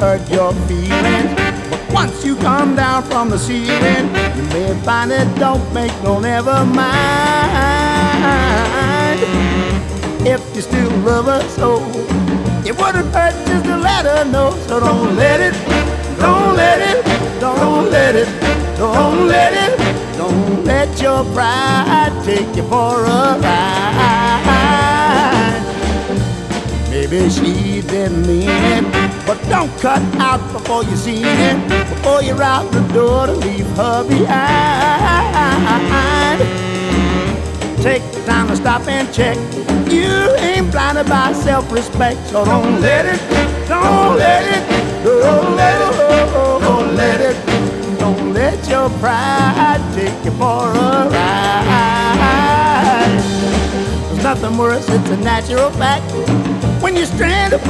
hurt your feelings. But once you come down from the ceiling, you may find it don't make no never mind. If you still love her so, it wouldn't hurt just to let her know. So don't let it, don't let it, don't let it, don't let it, don't let your pride take you for a ride. Maybe she didn't mean it, but don't cut out before you see it, before you're out the door to leave her behind. Take the time to stop and check. You ain't blinded by self-respect, so don't let it, don't let it, don't let it, don't let it, don't let your pride take you for a ride. There's nothing worse, it's a natural fact. When you're stranded